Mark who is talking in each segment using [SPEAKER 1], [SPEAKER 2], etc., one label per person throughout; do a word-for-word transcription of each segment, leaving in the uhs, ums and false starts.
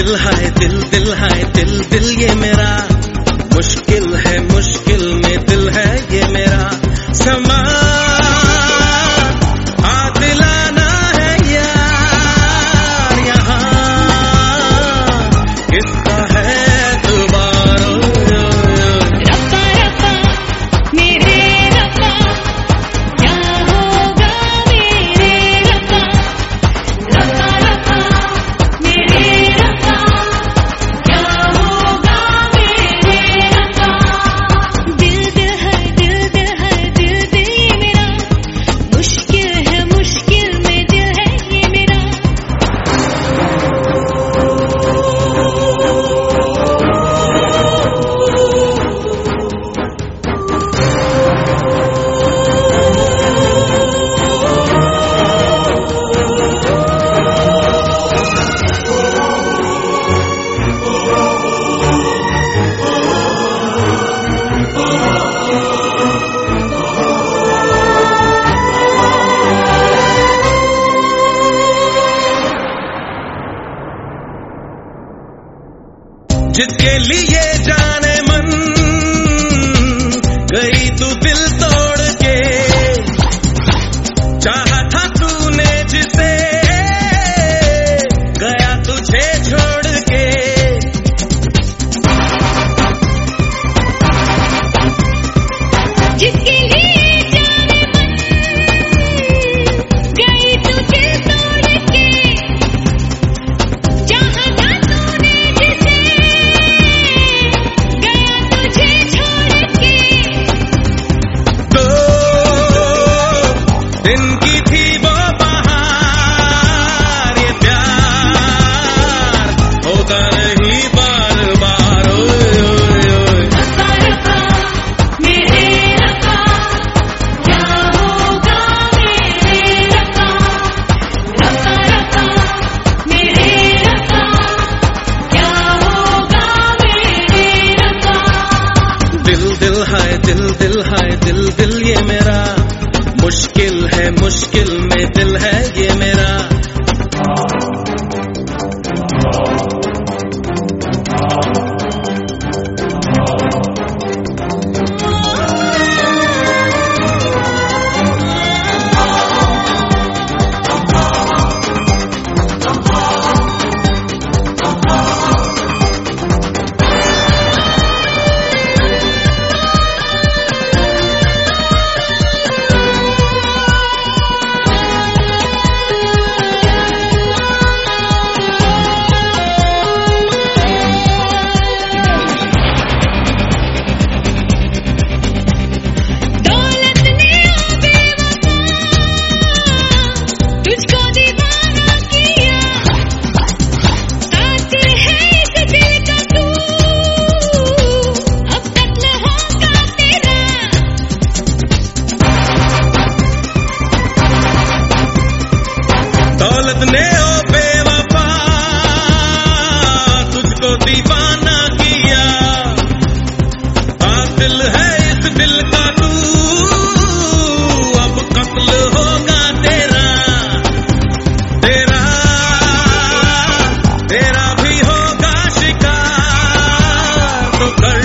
[SPEAKER 1] दिल हाय दिल दिल हाय दिल दिल ये मेरा, मुश्किल है मुश्किल में दिल है ये मेरा। समा हाथ लाना है यार यहाँ, किसका है दोबारा।
[SPEAKER 2] रब्बा रब्बा मेरे रब्बा, क्या होगा मेरे रब्बा। रब्बा रब्बा मेरे रब्बा, क्या होगा मेरे रब्बा। दिल दिल है दिल दिल है दिल दिल ये मेरा, मुश्किल है मुश्किल में दिल है ये मेरा।
[SPEAKER 1] जिसके लिए जाने मन गई तू दिल तोड़ के, चाहा था तूने जिसे गया तुझे छोड़ के।
[SPEAKER 2] जिसके लिए जाने मन गई तू दिल तोड़ के, चाहा था तूने जिसे गया तुझे छोड़ के।
[SPEAKER 1] दो दिन की थी वो बहार, ये प्यार होता नहीं बार बार। ओए ओए ओए
[SPEAKER 2] रब्बा रब्बा मेरे रब्बा, क्या होगा मेरे रब्बा। रब्बा रब्बा मेरे रब्बा, क्या होगा मेरे रब्बा।
[SPEAKER 1] दिल दिल हाय दिल दिल हाय दिल दिल ये मेरा, मुश्किल है मुश्किल में दिल है ये मेरा।
[SPEAKER 2] दौलत ने ओ बेवफा तुझको दीवाना किया, कातिल है इस दिल का तू, अब कत्ल होगा तेरा।
[SPEAKER 1] दौलत ने ओ बेवफा तुझको दीवाना किया, कातिल है इस दिल का तू, अब कत्ल होगा तेरा। तेरा तेरा भी होगा शिकार, तो कर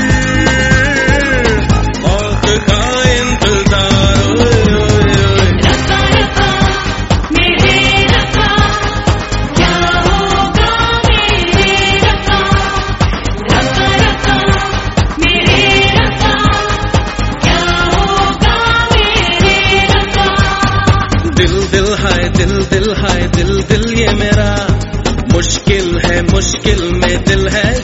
[SPEAKER 1] मौत का इंतजार। ओए ओए ओए
[SPEAKER 2] रब्बा रब्बा मेरे रब्बा, क्या होगा मेरे रब्बा। रब्बा रब्बा मेरे रब्बा, क्या होगा मेरे रब्बा।
[SPEAKER 1] दिल दिल हाय दिल दिल हाय दिल दिल ये मेरा, मुश्किल है मुश्किल में दिल है